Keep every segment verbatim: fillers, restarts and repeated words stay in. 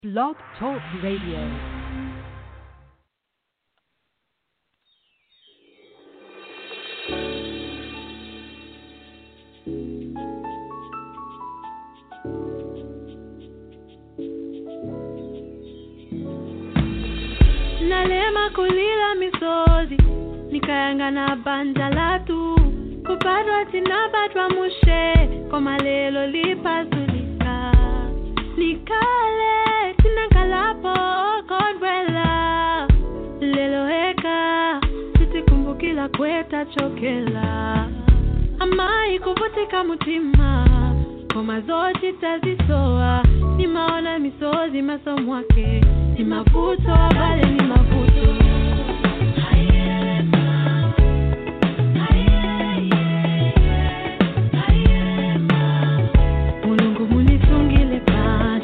Blog Talk Radio. Nalema kulila misozi nikayanga na banja latu kupadwa tinapatwa mushe kwa malelo lipazulika nikale tinakalapo kodwela lelo heka titikumbukila kweta chokela amai kuvutika mutima koma zote tazisoa ni maona misozi masomwake ni mavuto bale ni mavuto Mulungu munifungile pacha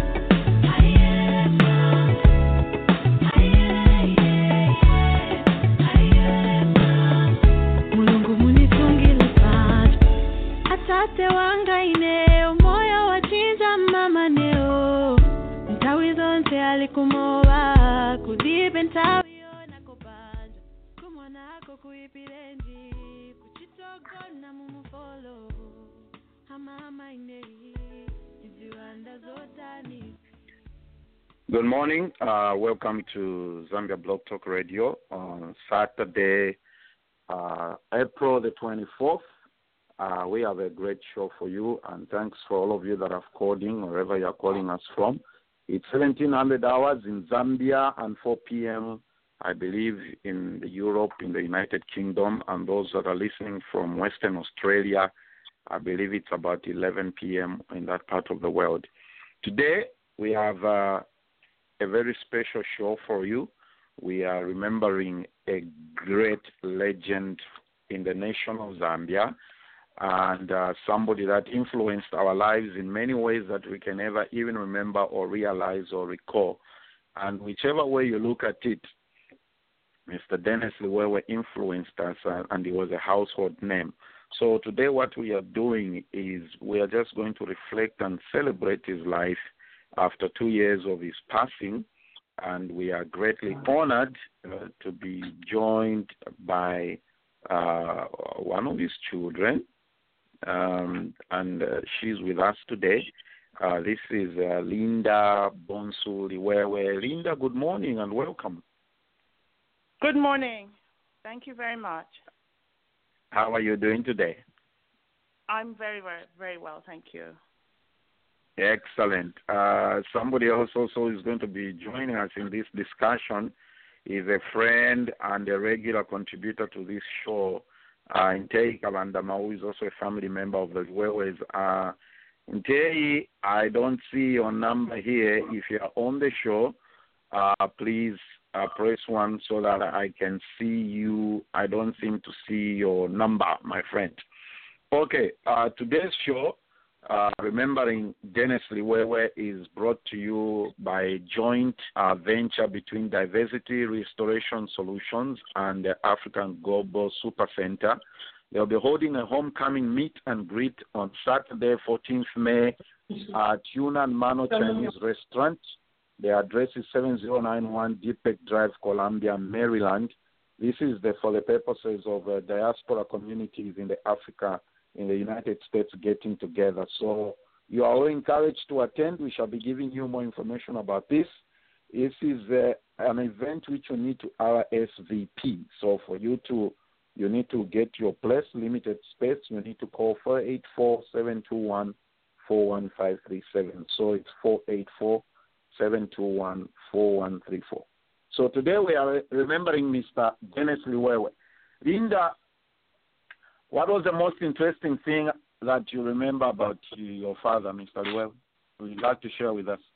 Mulungu munifungile pacha atate wanga ineo moyo wachinja mama neo ntawi zonse alikumowa kudibe ntawi yona kopanja kumonako kuipirenji kuchitogona mumufolo hamama inei iziwanda zotani. Good morning. Uh, welcome to Zambia Blog Talk Radio on Saturday, uh, April the twenty-fourth. Uh, we have a great show for you, and thanks for all of you that are calling, wherever you are calling us from. It's seventeen hundred hours in Zambia and four p.m., I believe, in Europe, in the United Kingdom, and those that are listening from Western Australia, I believe it's about eleven p.m. in that part of the world. Today, we have uh, a very special show for you. We are remembering a great legend in the nation of Zambia, and uh, somebody that influenced our lives in many ways that we can never even remember or realize or recall. And whichever way you look at it, Mister Dennis Liwewe influenced us, uh, and he was a household name. So today what we are doing is we are just going to reflect and celebrate his life after two years of his passing, and we are greatly honored uh, to be joined by uh, one of his children, Um, and uh, she's with us today. Uh, this is uh, Linda Bonsu Liwewe. Linda, good morning and welcome. Good morning. Thank you very much. How are you doing today? I'm very, very, very well, thank you. Excellent. Uh, somebody else also is going to be joining us in this discussion. Is a friend and a regular contributor to this show. Uh, Ntei Kabandama, who is also a family member of the Liwewes. Uh, Ntei, I don't see your number here. If you are on the show, uh, please uh, press one so that I can see you. I don't seem to see your number, my friend. Okay, uh, today's show, uh, remembering Dennis Liwewe, is brought to you by a joint uh, venture between Diversity Restoration Solutions and the African Global Super Center. They'll be holding a homecoming meet and greet on Saturday, fourteenth of May at Yunan Mano Chinese Restaurant. The address is seven zero nine one Deepak Drive, Columbia, Maryland. This is the, for the purposes of uh, diaspora communities in the Africa in the United States getting together. So you are all encouraged to attend. We shall be giving you more information about this. This is uh, an event which you need to R S V P. So for you to, you need to get your place, limited space. You need to call four eight four, seven two one, four one five three seven. So it's four eight four, seven two one, four one three four. So today we are remembering Mister Dennis Liwewe. Linda, what was the most interesting thing that you remember about your father, Mister Liwewe? Would you like to share with us?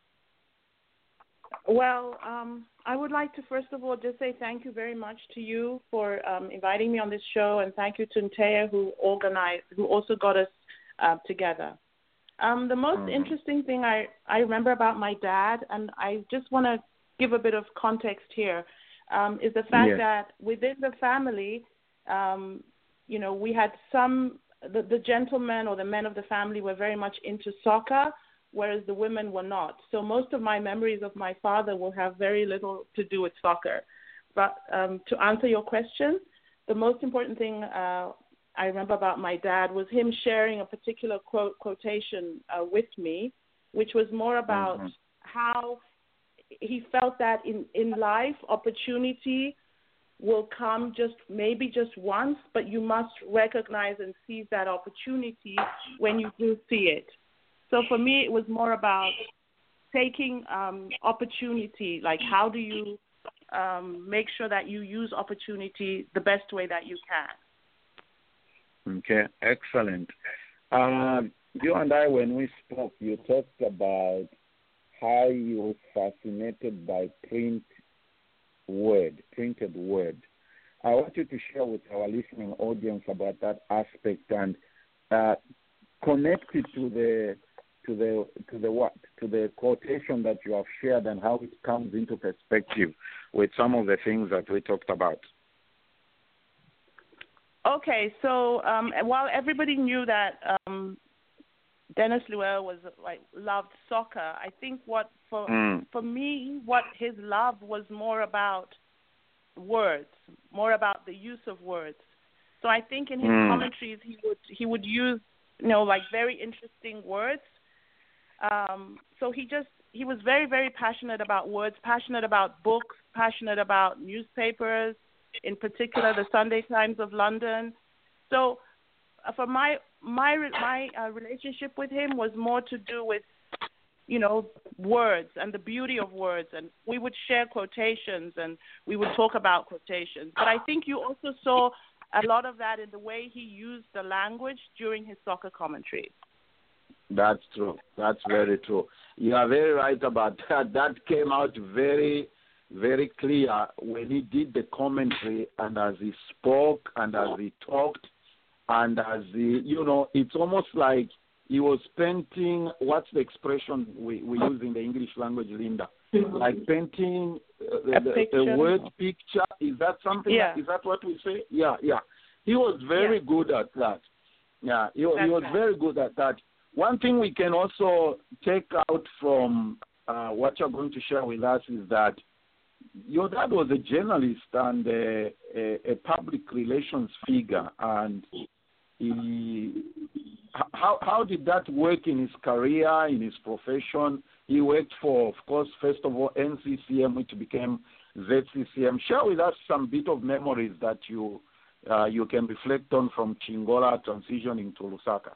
Well, um, I would like to first of all just say thank you very much to you for um, inviting me on this show, and thank you to Ntea who organized, who also got us uh, together. Um, the most mm-hmm. interesting thing I, I remember about my dad, and I just want to give a bit of context here, um, is the fact yes. that within the family, um, you know, we had some, the, the gentlemen or the men of the family were very much into soccer, whereas the women were not. So most of my memories of my father will have very little to do with soccer. But um, to answer your question, the most important thing uh, I remember about my dad was him sharing a particular quote quotation uh, with me, which was more about mm-hmm. how he felt that in, in life, opportunity will come just maybe just once, but you must recognize and seize that opportunity when you do see it. So for me, it was more about taking um, opportunity, like how do you um, make sure that you use opportunity the best way that you can. Okay, excellent. Uh, you and I, when we spoke, you talked about how you were fascinated by print word, printed word. I want you to share with our listening audience about that aspect and uh, connect it to the to the to the what to the quotation that you have shared and how it comes into perspective with some of the things that we talked about. Okay, so um, while everybody knew that um, Denis Luel was like loved soccer, I think what for mm. for me, what his love was more about words, more about the use of words. So I think in his mm. commentaries he would he would use you know like very interesting words. Um, so he just he was very very passionate about words, passionate about books, passionate about newspapers, in particular the Sunday Times of London. So uh, for my my my uh, relationship with him was more to do with you know words and the beauty of words, and we would share quotations and we would talk about quotations. But I think you also saw a lot of that in the way he used the language during his soccer commentary. That's true. That's very true. You are very right about that. That came out very, very clear when he did the commentary and as he spoke and as he talked and as he, you know, it's almost like he was painting, what's the expression we, we use in the English language, Linda? Like painting uh, the, the, the word picture. Is that something? Yeah. Is that what we say? Yeah, yeah. He was very yeah. good at that. Yeah, he, he was right. very good at that. One thing we can also take out from uh, what you're going to share with us is that your dad was a journalist and a, a, a public relations figure, and he, how how did that work in his career, in his profession? He worked for, of course, first of all, N C C M, which became Z C C M. Share with us some bit of memories that you uh, you can reflect on from Chingola transitioning to Lusaka.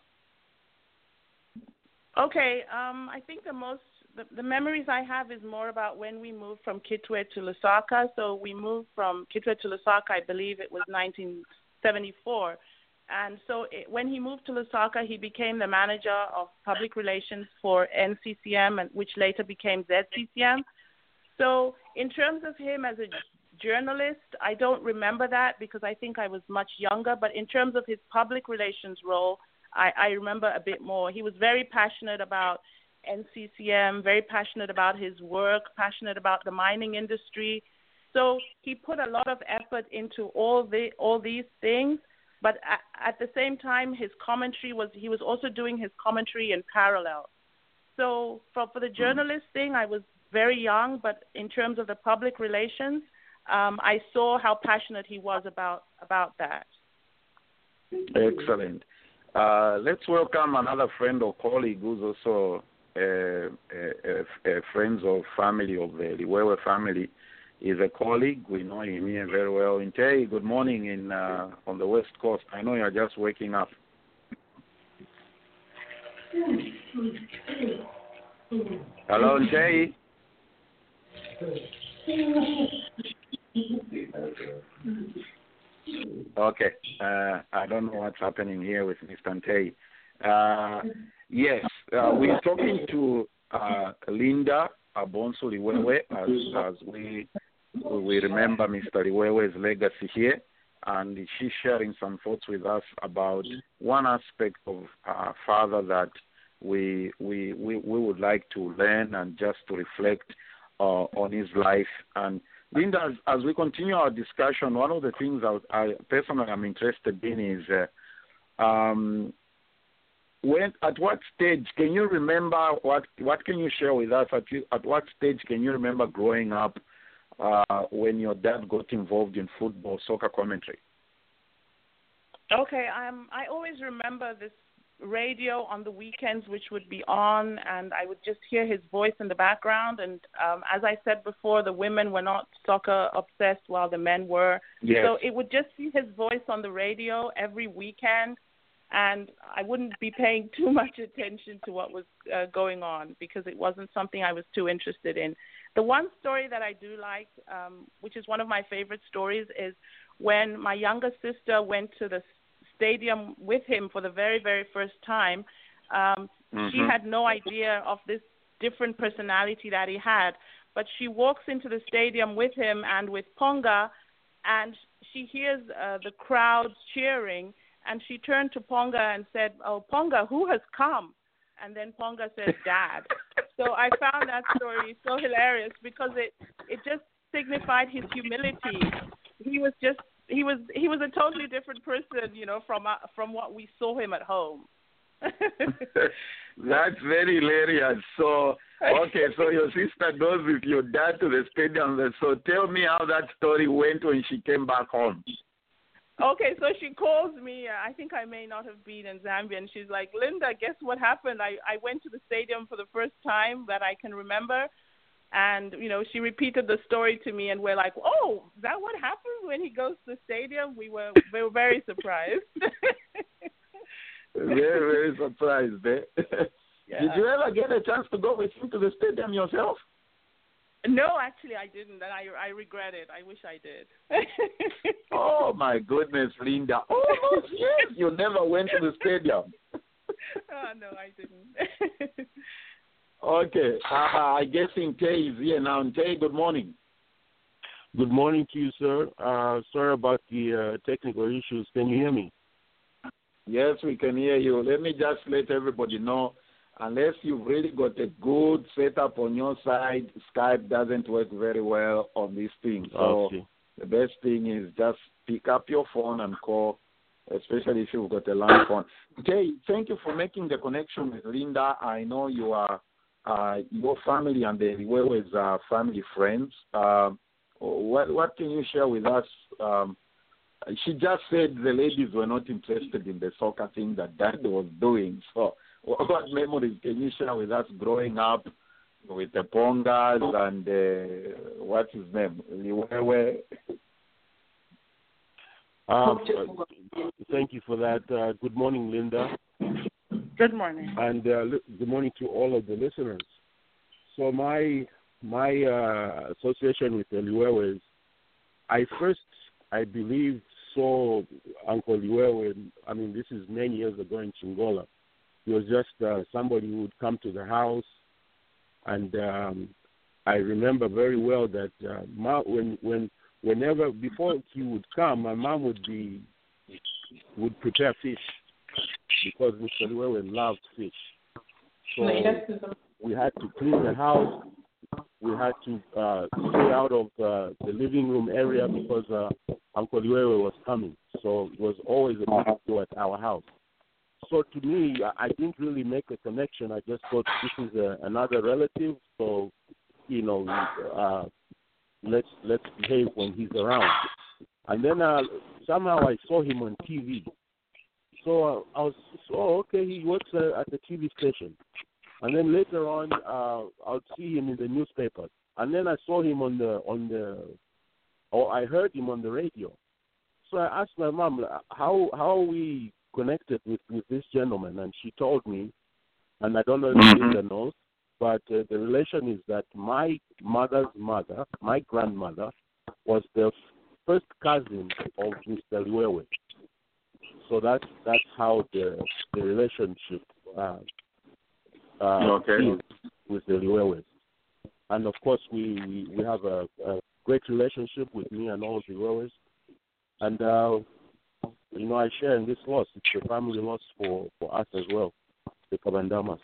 Okay, um, I think the most the, the memories I have is more about when we moved from Kitwe to Lusaka. So we moved from Kitwe to Lusaka, I believe it was nineteen seventy-four. And so it, when he moved to Lusaka, he became the manager of public relations for N C C M, and which later became Z C C M. So in terms of him as a journalist, I don't remember that because I think I was much younger. But in terms of his public relations role, I, I remember a bit more. He was very passionate about N C C M, very passionate about his work, passionate about the mining industry. So he put a lot of effort into all the all these things. But at, at the same time, his commentary was he was also doing his commentary in parallel. So for for the journalist thing, I was very young, but in terms of the public relations, um, I saw how passionate he was about about that. Excellent. Uh, let's welcome another friend or colleague who's also a, a, a, a friends or family of the Liwewe family. He's a colleague. We know him here very well. Ntei, good morning in uh, on the West Coast. I know you're just waking up. Hello, Ntei. Okay, uh, I don't know what's happening here with Mister Ntei. Uh, yes, uh, we're talking to uh, Linda Abonso Liwewe as, as we we remember Mister Liwewe's legacy here, and she's sharing some thoughts with us about one aspect of our father that we we we, we would like to learn and just to reflect uh, on his life. And Linda, as, as we continue our discussion, one of the things I, I personally am interested in is uh, um, when at what stage can you remember? What what can you share with us? At you, at what stage can you remember growing up uh, when your dad got involved in football, soccer commentary? Okay, um, I always remember this radio on the weekends, which would be on, and I would just hear his voice in the background. And um, as I said before, the women were not soccer obsessed while the men were. Yes. So it would just be his voice on the radio every weekend, and I wouldn't be paying too much attention to what was uh, going on because it wasn't something I was too interested in. The one story that I do like, um, which is one of my favorite stories, is when my younger sister went to the stadium with him for the very, very first time. Um, mm-hmm. She had no idea of this different personality that he had, but she walks into the stadium with him and with Ponga, and she hears uh, the crowd cheering, and she turned to Ponga and said, "Oh, Ponga, who has come?" And then Ponga said, "Dad." So I found that story so hilarious because it, it just signified his humility. He was just He was he was a totally different person, you know, from uh, from what we saw him at home. That's very hilarious. So, okay, so your sister goes with your dad to the stadium. So tell me how that story went when she came back home. Okay, so she calls me. I think I may not have been in Zambia, and she's like, "Linda, guess what happened? I, I went to the stadium for the first time that I can remember." And, you know, she repeated the story to me, and we're like, "Oh, is that what happens when he goes to the stadium?" We were, we were very surprised. very, very surprised. Eh? Yeah. Did you ever get a chance to go with him to the stadium yourself? No, actually, I didn't, and I, I regret it. I wish I did. Oh, my goodness, Linda. Oh, yes, you never went to the stadium. Oh, no, I didn't. Okay, uh, I guess Nte is here now. Nte, good morning. Good morning to you, sir. Uh, sorry about the uh, technical issues. Can you hear me? Yes, we can hear you. Let me just let everybody know, unless you've really got a good setup on your side, Skype doesn't work very well on this thing. So okay. The best thing is just pick up your phone and call, especially if you've got a land phone. Nte, thank you for making the connection with Linda. I know you are Uh, your family and the Liwewes are family friends. Uh, what what can you share with us? Um, she just said the ladies were not interested in the soccer thing that Dad was doing. So what memories can you share with us growing up with the Pongas and uh, what's his name? Liwewe? Uh, thank you for that. Uh, good morning, Linda. Good morning. And uh, good morning to all of the listeners. So my my uh, association with the Liwewes, I first, I believe, saw Uncle Liwewe, I mean, this is many years ago in Chingola. He was just uh, somebody who would come to the house, and um, I remember very well that uh, ma- when when whenever, before he would come, my mom would be, would prepare fish, because Mister Liwewe loved fish. So we had to clean the house. We had to uh, stay out of uh, the living room area because uh, Uncle Liwewe was coming. So it was always a big deal at our house. So to me, I didn't really make a connection. I just thought this is a, another relative. So, you know, uh, let's let's behave when he's around. And then uh, somehow I saw him on T V. So uh, I was, oh, okay, he works uh, at the T V station. And then later on, uh, I'll see him in the newspapers. And then I saw him on the, on the, or I heard him on the radio. So I asked my mom, how how are we connected with, with this gentleman? And she told me, and I don't know if Linda knows, but uh, the relation is that my mother's mother, my grandmother, was the first cousin of Mister Liwewe. So that's that's how the the relationship uh, uh, okay. is with the Liwewes. And of course, we, we, we have a, a great relationship with me and all the Liwewes. And uh, you know, I share in this loss. It's a family loss for, for us as well, the Kabandamas.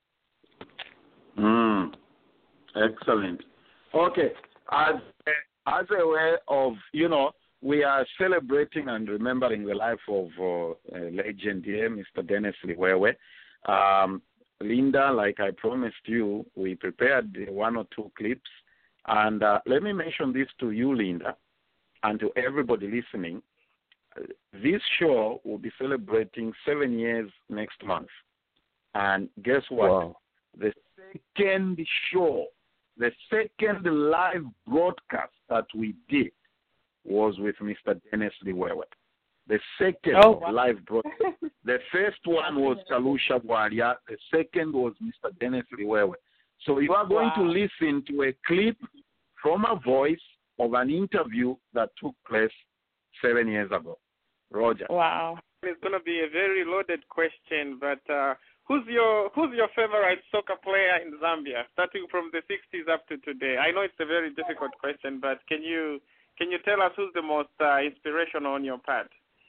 Mm. Excellent. Okay, as as a way of, you know, we are celebrating and remembering the life of uh, a legend here, Mister Dennis Liwewe. Um, Linda, like I promised you, we prepared one or two clips. And uh, let me mention this to you, Linda, and to everybody listening. This show will be celebrating seven years next month. And guess what? Wow. The second show, the second live broadcast that we did was with Mister Dennis Liwewe. The second Oh, wow. live broadcast. The first one was Kalusha Bwalia. The second was Mister Dennis Liwewe. So you are going Wow. to listen to a clip from a voice of an interview that took place seven years ago. Roger. Wow. It's going to be a very loaded question, but uh, who's your who's your favorite soccer player in Zambia, starting from the sixties up to today? I know it's a very difficult question, but can you can you tell us who's the most uh, inspirational on your part?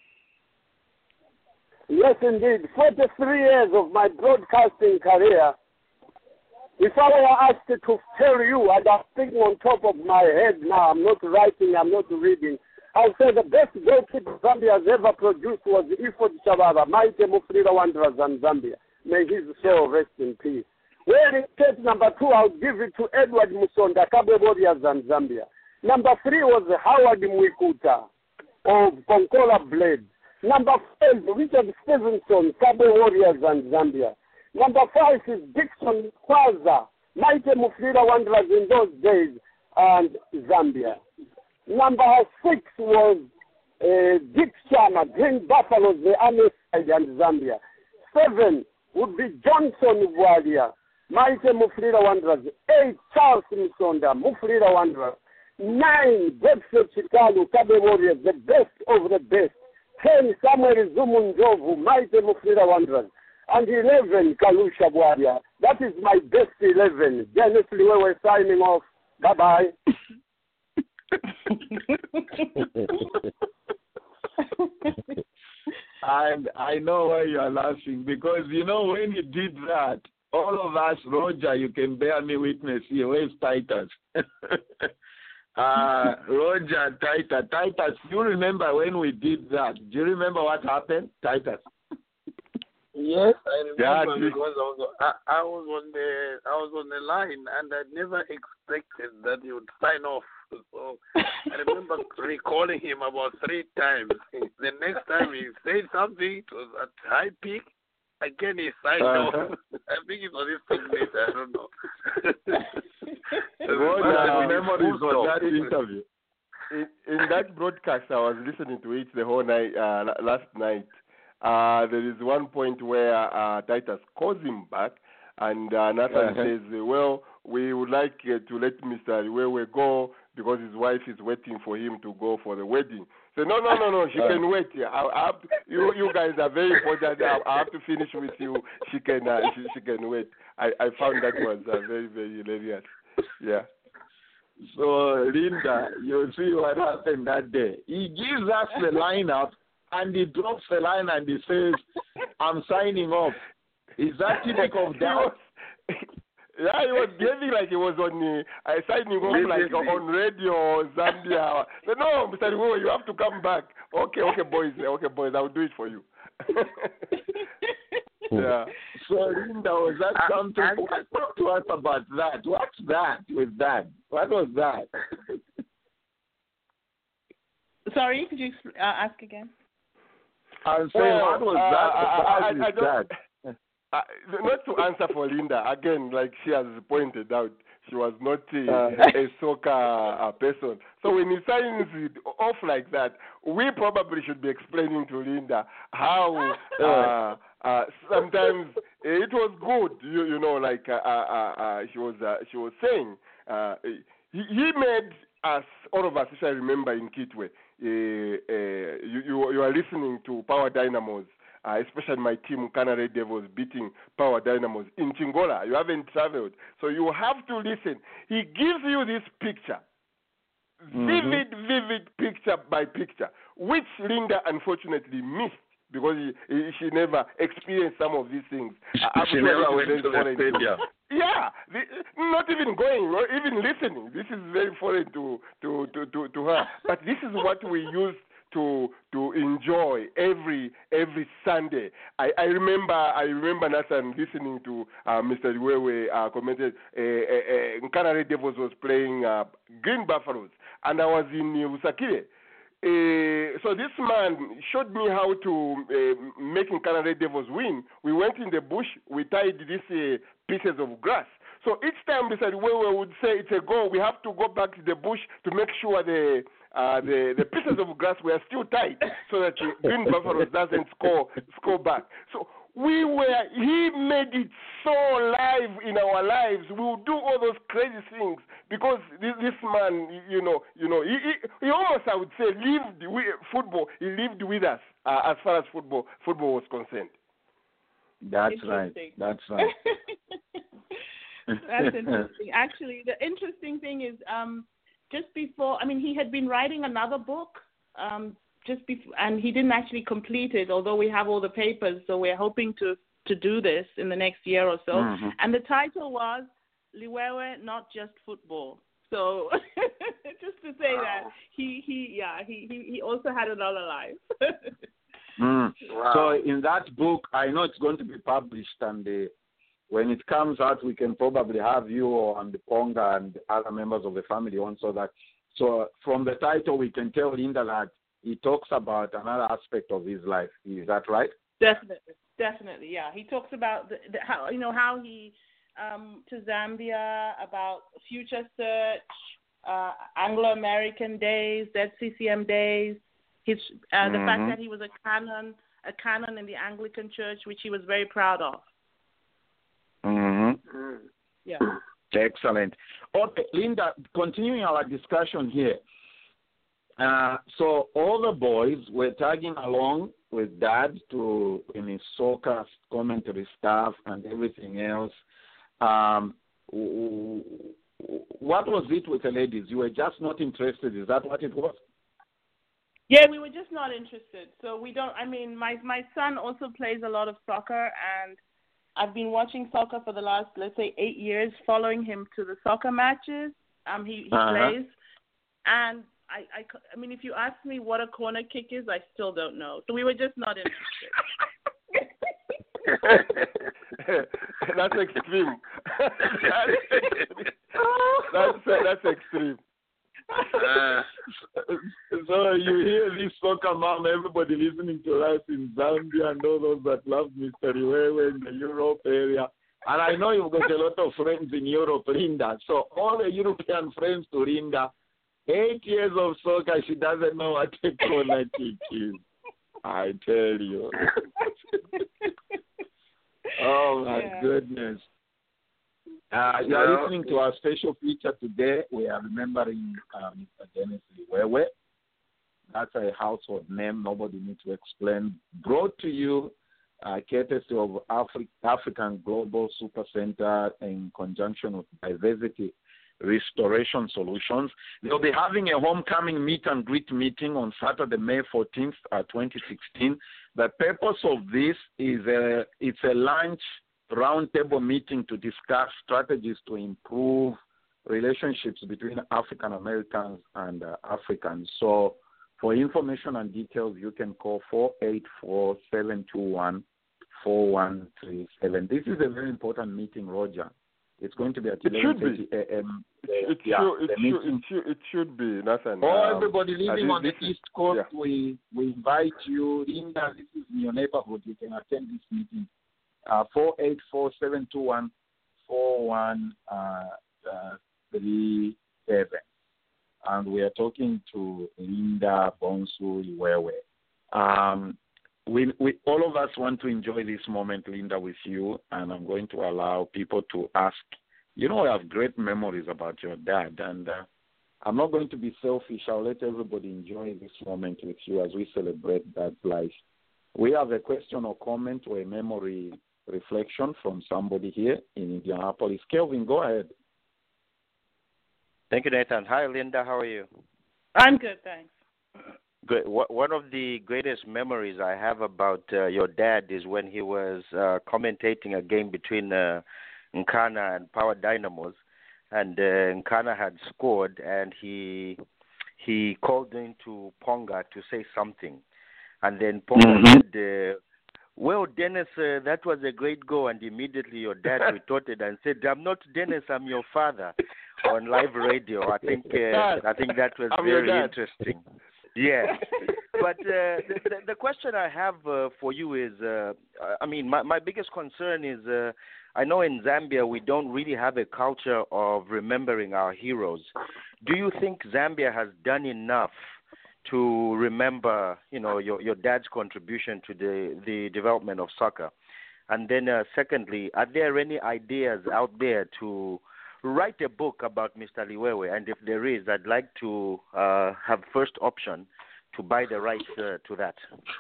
Yes, indeed. forty-three years of my broadcasting career. If I were asked to tell you, I'd have thinking on top of my head now. I'm not writing, I'm not reading. I'll say the best goalkeeper Zambia has ever produced was Ifod Shababa, Mighty Mufulira Wanderers and Zambia. May his soul rest in peace. Where in case number two, I'll give it to Edward Musonda, Kabwe Warriors and Zambia. Number three was Howard Mwikuta of Konkola Blade. Number five, Richard Stevenson, Kabwe Warriors and Zambia. Number five is Dixon Kwaza, Mighty Mufulira Wanderers in those days, and Zambia. Number six was uh, Dick Chama, Green Buffaloes, the Army side, and Zambia. Seven would be Johnson Bwalia, Mighty Mufulira Wanderers. Eight, Charles Musonda, Mufulira Wanderers. Nine, Bedford Chikalu, Kabwe Warriors, the best of the best. Ten, Samuel Zumunjovu, Mighty Mufulira Wanderers. And eleven, Kalusha Bwalia. That is my best eleven. Dennis Liwewe signing off. Bye-bye. And I know why you are laughing, because you know when you did that, all of us, Roger, you can bear me witness here. Where's Titus? uh, Roger, Titus, Titus. Do you remember when we did that? Do you remember what happened, Titus? Yes, I remember Yeah, because I was I, I was on the I was on the line and I never expected that he would sign off. So I remember recalling him about three times. The next time he said something, it was at high peak. Again he signed Uh-huh. off. I think it was his signature. I don't know. Roger, memories of that interview. In, in that broadcast, I was listening to it the whole night, uh, last night. Uh, there is one point where uh, Titus calls him back, and uh, Nathan Uh-huh. says, well, we would like uh, to let Mister Liwewe go because his wife is waiting for him to go for the wedding. So, no, no, no, no, she can wait. I, I have to, you, you guys are very important. I, I have to finish with you. She can, uh, she, she can wait. I, I found that was uh, very, very hilarious. Yeah. So, Linda, you see what happened that day. He gives us the lineup, and he drops the line and he says, I'm signing off. Is that typical of that? Yeah, he was behaving like he was on uh, I signing off like on radio Zambia. So, no, Mister Liwewe, you have to come back. Okay, okay, boys, okay, boys, I'll do it for you. Yeah. So, Linda, was that I, something? I, Talk to us about that. What's that with that? What was that? Sorry, could you uh, ask again? I'm saying, Well, what was uh, that? I, I, I, I About don't, that? uh, not to answer for Linda, again, like she has pointed out, she was not uh, Uh. a soccer uh, person. So when he signs it off like that, we probably should be explaining to Linda how uh, uh, sometimes it was good, you, you know, like uh, uh, uh, she was uh, she was saying. Uh, he, he made us, all of us, if I remember in Kitwe, uh, uh, you, you, you are listening to Power Dynamos. Uh, especially my team, Canary Devils, beating Power Dynamos in Chingola. You haven't traveled, so you have to listen. He gives you this picture, mm-hmm. vivid, vivid picture by picture, which Linda unfortunately missed because he, he, she never experienced some of these things. Uh, she never went to the stadium. Yeah, the, not even going or even listening. This is very foreign to, to, to, to, to her. But this is what we used to to enjoy every every Sunday. I, I remember I remember Nathan listening to uh, Mister Liwewe uh, commented uh, uh, uh, Nkana Red Devils was playing uh, Green Buffaloes, and I was in Usakile. Uh, so this man showed me how to uh, make Nkana Red Devils win. We went in the bush, we tied these uh, pieces of grass. So each time Mister Liwewe would say it's a goal, we have to go back to the bush to make sure the uh, the, the pieces of grass were still tight so that the Green Buffaloes doesn't score score back. So we were, he made it so live in our lives. We would do all those crazy things because this, this man, you know, you know, he, he, he almost, I would say, lived with football. He lived with us uh, as far as football football was concerned. That's right. That's right. That's interesting. Actually, the interesting thing is, um, just before, I mean, he had been writing another book, um, just before, and he didn't actually complete it, although we have all the papers. So we're hoping to to do this in the next year or so. Mm-hmm. And the title was Liwewe, Not Just Football. So just to say wow. that he he yeah he he, he also had another life. mm. Wow. So in that book, I know it's going to be published, and uh, when it comes out, we can probably have you and the Ponga and other members of the family on, so that so from the title we can tell Linda that he talks about another aspect of his life. Is that right? Definitely, definitely, yeah. He talks about the, the, how you know how he um, to Zambia, about Future Search, uh, Anglo-American days, Z C C M days. His uh, mm-hmm. the fact that he was a canon, a canon in the Anglican Church, which he was very proud of. Mm-hmm. Yeah. Excellent. Okay, Linda, continuing our discussion here. Uh, so all the boys were tagging along with Dad to in his soccer commentary stuff and everything else. Um, what was it with the ladies? You were just not interested. Is that what it was? Yeah, we were just not interested. So we don't. I mean, my my son also plays a lot of soccer, and I've been watching soccer for the last, let's say, eight years, following him to the soccer matches. Um, he, he uh-huh. plays, and I, I, I mean, if you ask me what a corner kick is, I still don't know. So we were just not interested. That's extreme. that's that's extreme. Uh, so you hear this soccer mom, everybody listening to us in Zambia and all those that love Mister Liwewe in the Europe area. And I know you've got a lot of friends in Europe, Linda. So all the European friends to Linda, eight years of soccer, she doesn't know what a corner kick is. I tell you. Oh, my yeah. goodness. Uh, you are well, listening to our special feature today. We are remembering uh, Mister Dennis Liwewe. That's a household name. Nobody needs to explain. Brought to you, uh, courtesy of Afri- African Global Super Center in conjunction with Diversity Restoration Solutions. They'll be having a homecoming meet and greet meeting on Saturday, May fourteenth, uh, twenty sixteen. The purpose of this is a, it's a lunch roundtable meeting to discuss strategies to improve relationships between African Americans and uh, Africans. So for information and details, you can call four eight four, seven two one, four one three seven. This is a very important meeting, Roger. It's going to be at eleven thirty a.m. It, yeah, should, it, should, it, should, it should be, Nathan. Oh, um, everybody living on the East Coast, yeah. we, we invite you. Linda, this is in your neighborhood. You can attend this meeting. Uh, four eight four, seven two one, four one three seven. And we are talking to Linda Bonsu Liwewe. Um, we, we, all of us want to enjoy this moment, Linda, with you, and I'm going to allow people to ask. You know, I have great memories about your dad, and uh, I'm not going to be selfish. I'll let everybody enjoy this moment with you as we celebrate Dad's life. We have a question or comment or a memory reflection from somebody here in Indianapolis. Kelvin, go ahead. Thank you, Nathan. Hi, Linda. How are you? I'm good, thanks. Good. One of the greatest memories I have about uh, your dad is when he was uh, commentating a game between uh, Nkana and Power Dynamos, and uh, Nkana had scored, and he he called into Ponga to say something. And then Ponga Mm-hmm. said, uh, well, Dennis, uh, that was a great goal. And immediately your dad retorted and said, I'm not Dennis, I'm your father, on live radio. I think uh, I think that was I'm your very dad. interesting. Yeah. But uh, the, the, the question I have uh, for you is, uh, I mean, my, my biggest concern is, uh, I know in Zambia we don't really have a culture of remembering our heroes. Do you think Zambia has done enough to remember, you know, your, your dad's contribution to the, the development of soccer? And then uh, secondly, are there any ideas out there to write a book about Mister Liwewe? And if there is, I'd like to uh, have first option to buy the rights uh, to that.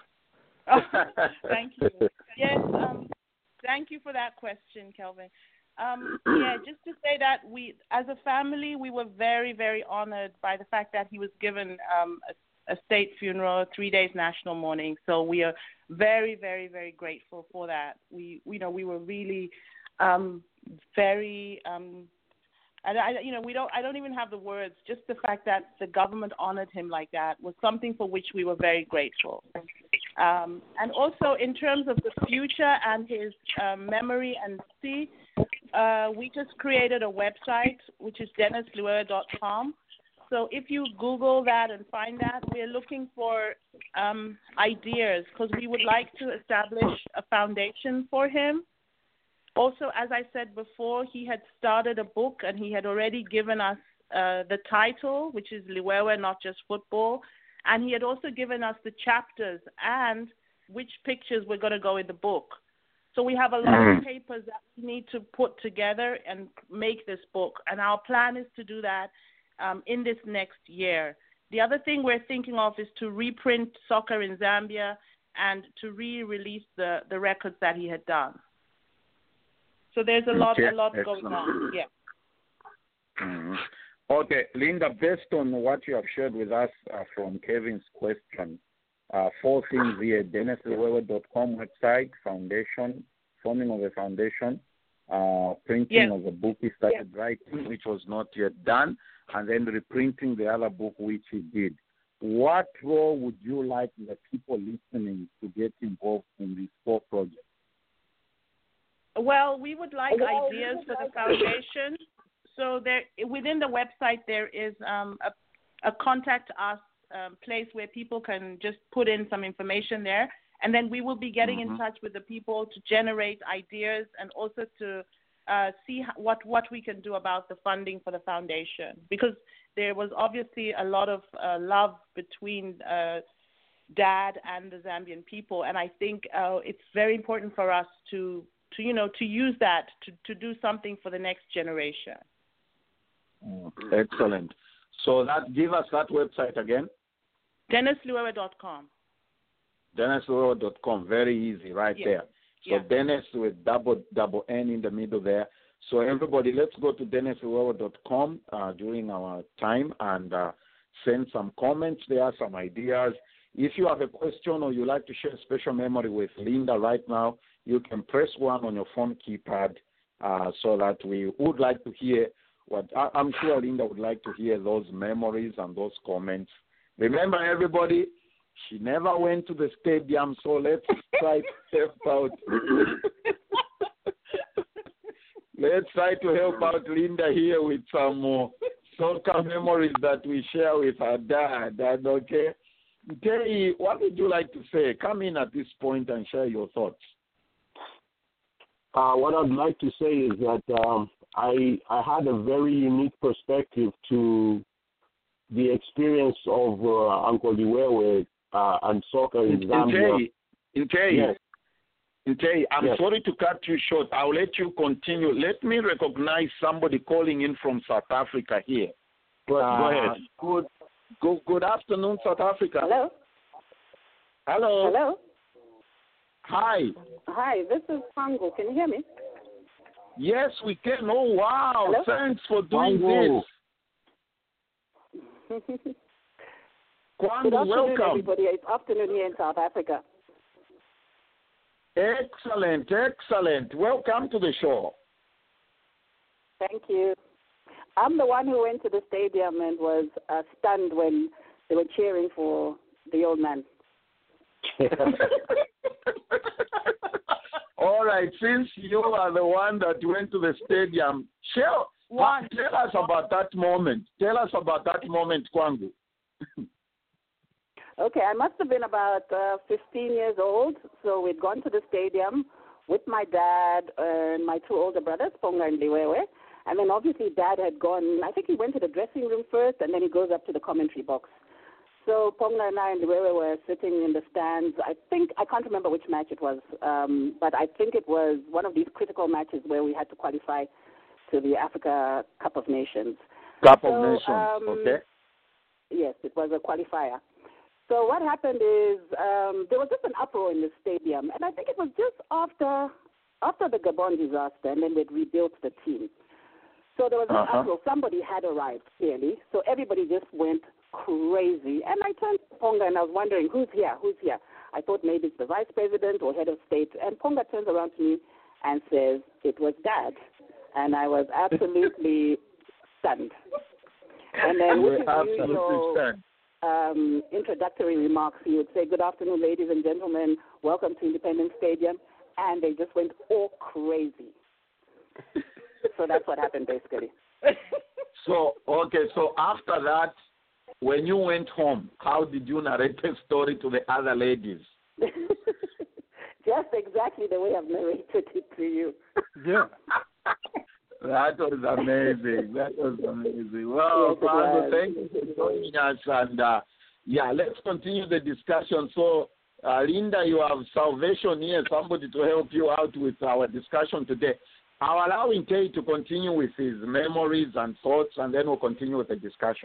Thank you. Yes, um, thank you for that question, Kelvin. Um, yeah, just to say that we, as a family, we were very, very honored by the fact that he was given um, a, a state funeral, three days national mourning. So we are very, very, very grateful for that. We, you know, we were really um, very. Um, And I, you know, we don't. I don't even have the words. Just the fact that the government honored him like that was something for which we were very grateful. Um, and also, in terms of the future and his um, memory and see, uh, we just created a website which is dennis liwewe dot com. So if you Google that and find that, we're looking for um, ideas because we would like to establish a foundation for him. Also, as I said before, he had started a book and he had already given us uh, the title, which is Liwewe, Not Just Football. And he had also given us the chapters and which pictures were going to go in the book. So we have a lot of papers that we need to put together and make this book. And our plan is to do that um, in this next year. The other thing we're thinking of is to reprint Soccer in Zambia and to re-release the, the records that he had done. So there's a lot, Okay, a lot excellent. going on. Yeah. Mm-hmm. Okay, Linda, based on what you have shared with us uh, from Kevin's question, uh, four things here: dennis liwewe dot com website, foundation, forming of a foundation, uh, printing Yes. of a book he started writing, which was not yet done, and then reprinting the other book which he did. What role would you like the people listening to get involved in these four projects? Well, we would like ideas for the foundation. So there, within the website, there is um, a, a contact us um, place where people can just put in some information there, and then we will be getting Mm-hmm. in touch with the people to generate ideas and also to uh, see h- what what we can do about the funding for the foundation, because there was obviously a lot of uh, love between uh, Dad and the Zambian people, and I think uh, it's very important for us to. to, you know, to use that to, to do something for the next generation. Excellent. So that give us that website again. dennis liwewe dot com. dennis liwewe dot com. Very easy right Yeah. there. So Yeah. Dennis with double double N in the middle there. So everybody, let's go to dennis liwewe dot com uh, during our time and uh, send some comments there, some ideas. If you have a question or you like to share a special memory with Linda right now, you can press one on your phone keypad uh, so that we would like to hear what I, I'm sure Linda would like to hear those memories and those comments. Remember, everybody, she never went to the stadium, so let's try to help out. Let's try to help out Linda here with some more soccer memories that we share with her dad. And okay, Terry, what would you like to say? Come in at this point and share your thoughts. Uh, what I'd like to say is that um, I I had a very unique perspective to the experience of uh, Uncle Liwewe uh, and soccer in Zambia. Intei, Yes. Intei, I'm Yes. sorry to cut you short. I'll let you continue. Let me recognize somebody calling in from South Africa here. Go, Uh, go ahead. Good, good, good afternoon, South Africa. Hello? Hello. Hello? Hi. Hi, this is Pango. Can you hear me? Yes, we can. Oh, wow. Hello? Thanks for doing Pango. Good this. Kwangu, afternoon, welcome. everybody. It's afternoon here in South Africa. Excellent, excellent. Welcome to the show. Thank you. I'm the one who went to the stadium and was uh, stunned when they were cheering for the old man. All right, since you are the one that went to the stadium, share, One. tell us about that moment. Tell us about that moment, Kwangu. Okay, I must have been about uh, fifteen years old. So we'd gone to the stadium with my dad and my two older brothers, Ponga and Liwewe. And then obviously Dad had gone, I think he went to the dressing room first, and then he goes up to the commentary box. So Ponga and I and Liwewe were sitting in the stands. I think, I can't remember which match it was, um, but I think it was one of these critical matches where we had to qualify to the Africa Cup of Nations. Cup so, of Nations, um, okay. Yes, it was a qualifier. So what happened is um, there was just an uproar in the stadium, and I think it was just after after the Gabon disaster, and then they'd rebuilt the team. So there was an Uh-huh. uproar. Somebody had arrived, clearly. So everybody just went crazy. And I turned to Ponga, and I was wondering, who's here? Who's here? I thought maybe it's the vice president or head of state. And Ponga turns around to me and says, it was Dad. And I was absolutely stunned. And then with his Absolutely usual stunned. um, introductory remarks, he would say, good afternoon, ladies and gentlemen. Welcome to Independence Stadium. And they just went all crazy. So that's what happened, basically. So, okay, so after that, when you went home, how did you narrate the story to the other ladies? Just exactly the way I've narrated it to you. Yeah. That was amazing. That was amazing. Well, Yes, it Father, was. thank you for joining us. And, uh, yeah, let's continue the discussion. So, uh, Linda, you have salvation here, somebody to help you out with our discussion today. I'll allow Intei to continue with his memories and thoughts, and then we'll continue with the discussion.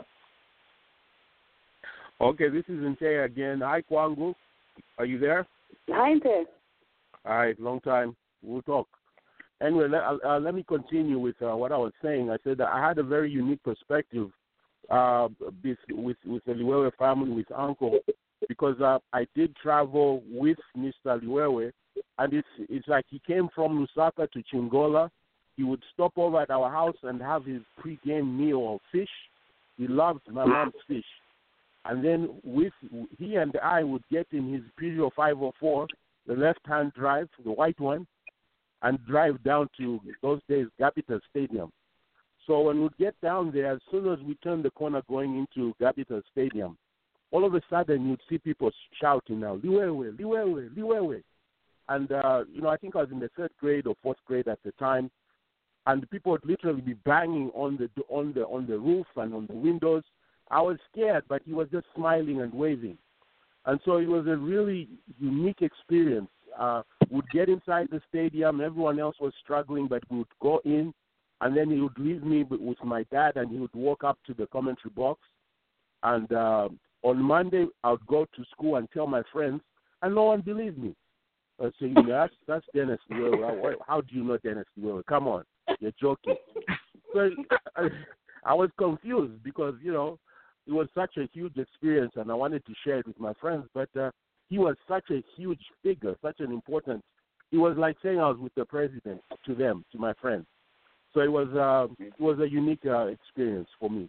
Okay, this is Intei again. Hi, Kwangu. Are you there? Hi, Inte. All right, long time. We'll talk. Anyway, let, uh, let me continue with uh, what I was saying. I said that I had a very unique perspective uh, with, with, with the Liwewe family, with Uncle, because uh, I did travel with Mister Liwewe, and it's, it's like he came from Lusaka to Chingola. He would stop over at our house and have his pre-game meal of fish. He loved my mom's fish. And then with he and I would get in his Peugeot five oh four, the left-hand drive, the white one, and drive down to, those days, Gabita Stadium. So when we get down there, as soon as we turn the corner going into Gabita Stadium, all of a sudden you'd see people shouting now, Liwewe, Liwewe, Liwewe. And, uh, you know, I think I was in the third grade or fourth grade at the time, and people would literally be banging on the on the on the roof and on the windows. I was scared, but he was just smiling and waving. And so it was a really unique experience. Uh, we'd get inside the stadium. Everyone else was struggling, but we would go in, and then he would leave me with my dad, and he would walk up to the commentary box. And uh, on Monday, I would go to school and tell my friends, and no one believed me. I say, you know, that's, that's Dennis Liwewe. How do you know Dennis Liwewe? Come on, you're joking. So I, I was confused because, you know, it was such a huge experience, and I wanted to share it with my friends. But uh, he was such a huge figure, such an important. It was like saying I was with the president to them, to my friends. So it was uh, it was a unique uh, experience for me.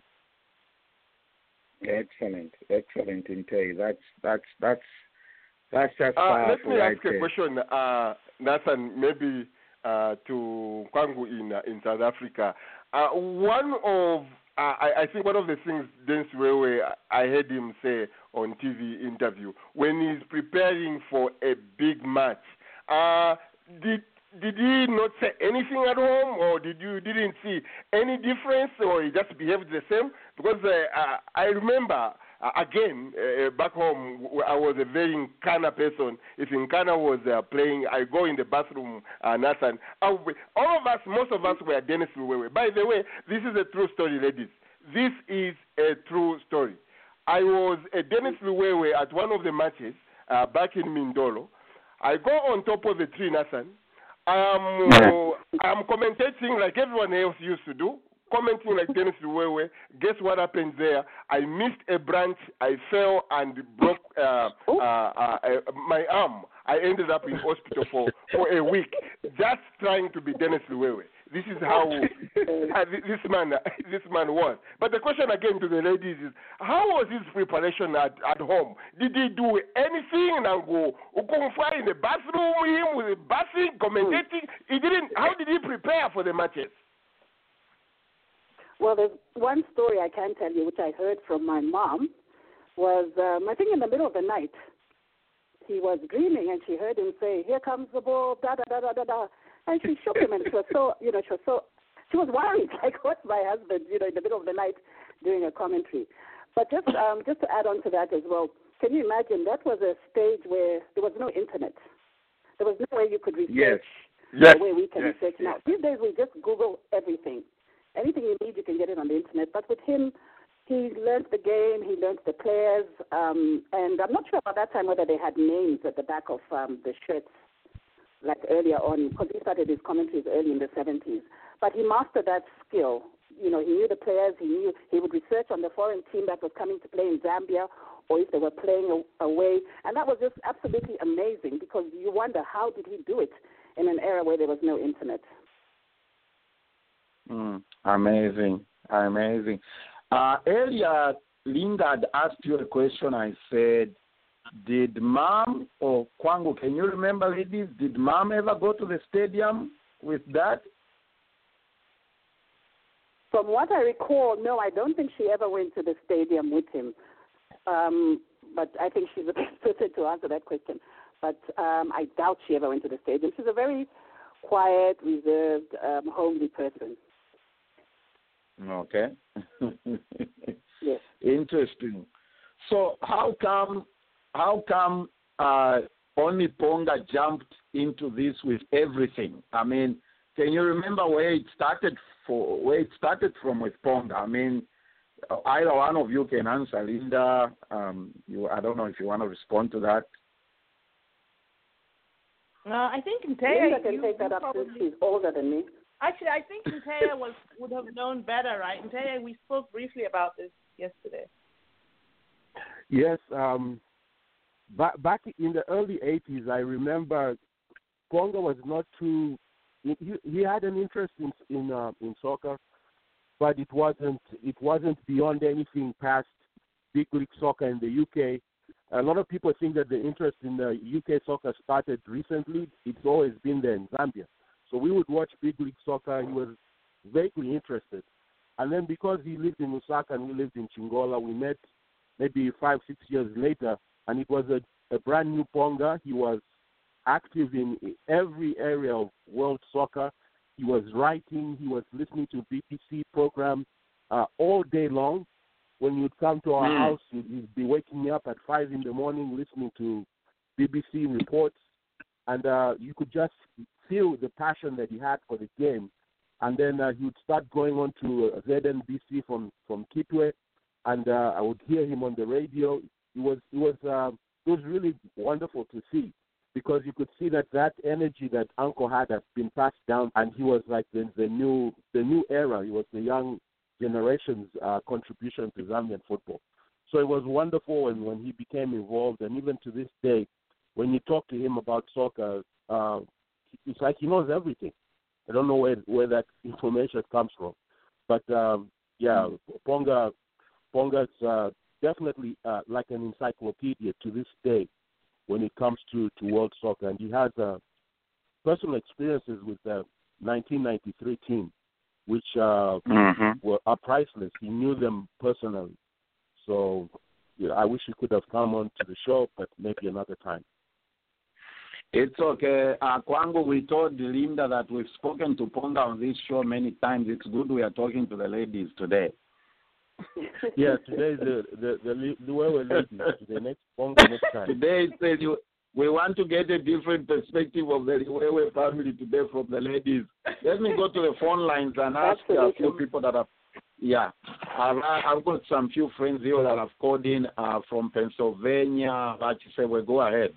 Excellent, excellent, Intei. That's that's that's that's just Uh, powerful, let me right ask a there. question, uh, Nathan, maybe uh, to Kwangu in uh, in South Africa. Uh, one of uh, I, I think one of the things Dennis Liwewe, I heard him say on T V interview when he's preparing for a big match. Uh, did did he not say anything at home, or did you didn't see any difference, or he just behaved the same? Because uh, uh, I remember. Uh, again, uh, back home, I was a very Nkana person. If Nkana was uh, playing, I go in the bathroom, uh, Nathan. All of us, most of us were Dennis Liwewe. By the way, this is a true story, ladies. This is a true story. I was a Dennis Liwewe at one of the matches uh, back in Mindolo. I go on top of the tree, Nathan. Um, I'm commentating like everyone else used to do. Commenting like Dennis Liwewe. Guess what happened there? I missed a branch. I fell and broke uh, uh, uh, uh, my arm. I ended up in hospital for, for a week just trying to be Dennis Liwewe. this is how uh, this man this man was. But the question again to the ladies is, how was his preparation at, at home? Did he do anything? And go in the bathroom, him with bathing, commentating. He didn't. How did he prepare for the matches? Well, there's one story I can tell you, which I heard from my mom. Was um, I think in the middle of the night, he was dreaming, and she heard him say, "Here comes the ball, da da da da da da," and she shook him, and she was so, you know, she was so, she was worried, like, what's my husband, you know, in the middle of the night doing a commentary. But just, um, just to add on to that as well, can you imagine that was a stage where there was no internet, there was no way you could research yes. the way we can yes. research yes. now. These days we just Google everything, anything you need, you can get it on the internet. But with him, he learned the game, he learned the players, um, and I'm not sure about that time whether they had names at the back of um, the shirts, like earlier on, because he started his commentaries early in the seventies. But he mastered that skill. You know, he knew the players, he knew, he would research on the foreign team that was coming to play in Zambia, or if they were playing away, and that was just absolutely amazing, because you wonder, how did he do it in an era where there was no internet? Mm, amazing, amazing. Uh, earlier, Linda had asked you a question. I said, did Mom or Kwango, can you remember, ladies, did Mom ever go to the stadium with Dad? From what I recall, no, I don't think she ever went to the stadium with him. Um, but I think she's the best person to answer that question. But um, I doubt she ever went to the stadium. She's a very quiet, reserved, um, homely person. Okay. Yes. Interesting. So how come how come uh, only Ponga jumped into this with everything? I mean, can you remember where it started for where it started from with Ponga? I mean, either one of you can answer. Linda, um, you I don't know if you want to respond to that. Uh, I think Nteya, Linda can you, take that you up probably, since she's older than me. Actually, I think Nteya was would have known better, right? Nteya, we spoke briefly about this yesterday. Yes, um, back back in the early eighties, I remember Ponga was not too. He, he had an interest in in uh, in soccer, but it wasn't it wasn't beyond anything past big league soccer in the U K. A lot of people think that the interest in the U K soccer started recently. It's always been there in Zambia. So we would watch big league soccer. He was vaguely interested. And then because he lived in Lusaka and we lived in Chingola, we met maybe five, six years later, and it was a, a brand new Ponga. He was active in every area of world soccer. He was writing. He was listening to B B C programs uh, all day long. When you'd come to our mm. house, you'd, you'd be waking me up at five in the morning listening to B B C reports, and uh, you could just feel the passion that he had for the game. And then uh, he would start going on to uh, Z N B C from from Kitwe, and uh, I would hear him on the radio. It was it was uh, it was really wonderful to see, because you could see that that energy that Uncle had has been passed down, and he was like the, the new the new era. He was the young generation's uh, contribution to Zambian football. So it was wonderful, when when he became involved, and even to this day, when you talk to him about soccer, uh, it's like he knows everything. I don't know where where that information comes from, but um, yeah, Ponga Ponga's uh, definitely uh, like an encyclopedia to this day when it comes to, to world soccer, and he has uh, personal experiences with the nineteen ninety-three team, which uh, mm-hmm. were are priceless. He knew them personally, so you know, I wish he could have come on to the show, but maybe another time. It's okay. Uh, Kwango, we told Linda that we've spoken to Ponga on this show many times. It's good we are talking to the ladies today. Yeah, today the the the, the way we're ladies. Today next Ponga next time. Today it you, we want to get a different perspective of the Liwewe family today from the ladies. Let me go to the phone lines and ask a few people that have. Yeah, I've, I've got some few friends here that have called in uh, from Pennsylvania. But you say, well, go ahead.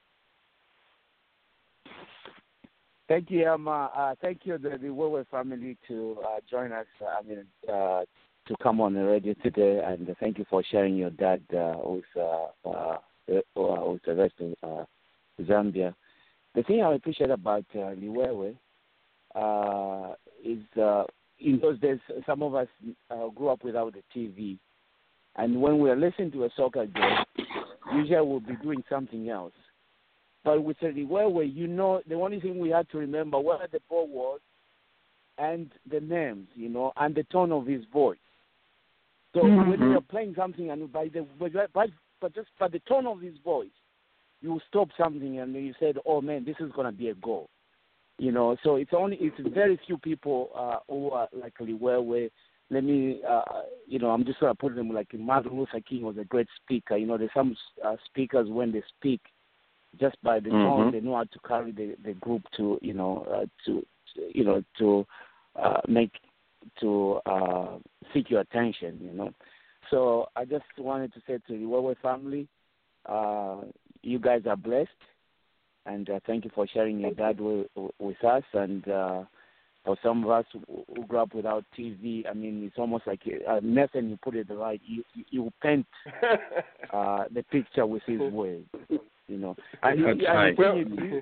Thank you, um, uh, uh, thank you, the, the Wewe family, to uh, join us. I mean, uh, to come on the radio today, and thank you for sharing your dad uh, with uh, uh, with the rest of uh, Zambia. The thing I appreciate about uh, Liwewe, uh, is uh, in those days, some of us uh, grew up without the T V. And when we are listening to a soccer game, usually we'll be doing something else. But with the Liwewe, you know, the only thing we had to remember where the ball was and the names, you know, and the tone of his voice. So mm-hmm. when we are playing something, and by the but, but just by the tone of his voice, you stop something and you said, "Oh man, this is gonna be a goal," you know. So it's only it's very few people uh, who are like Liwewe. Let me, uh, you know, I'm just gonna put them like Martin Luther King was a great speaker. You know, there's some uh, speakers when they speak, just by the mm-hmm. tone, they know how to carry the, the group to, you know, uh, to, to, you know, to uh, make, to uh, seek your attention, you know. So I just wanted to say to the Liwewe family, uh, you guys are blessed, and uh, thank you for sharing your dad with, with us. And uh, for some of us who grew up without T V, I mean, it's almost like uh, Nathan, you put it right. You you, you paint uh, the picture with his words. You know, and That's he, right. well, he,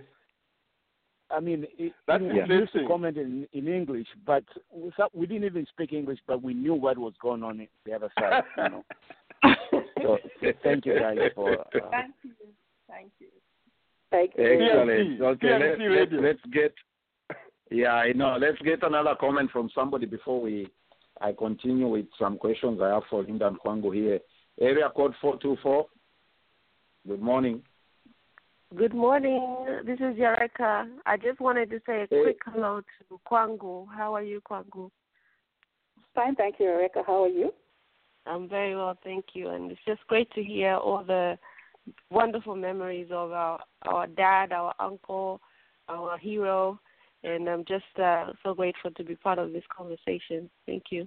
I mean, it, That's he yeah. used to comment in, in English, but we, we didn't even speak English, but we knew what was going on in the other side. You know. So thank you guys for. Uh, thank you, thank you, thank you. Excellent. Okay, let's, let's, let's get. Yeah, I know. Let's get another comment from somebody before we. I continue with some questions I have for Linda and Kwangu here. Area code four two four. Good morning. Good morning. This is Yareka. I just wanted to say a hey. quick hello to Kwangu. How are you, Kwangu? Fine, thank you, Yareka. How are you? I'm very well, thank you. And it's just great to hear all the wonderful memories of our, our dad, our uncle, our hero. And I'm just uh, so grateful to be part of this conversation. Thank you.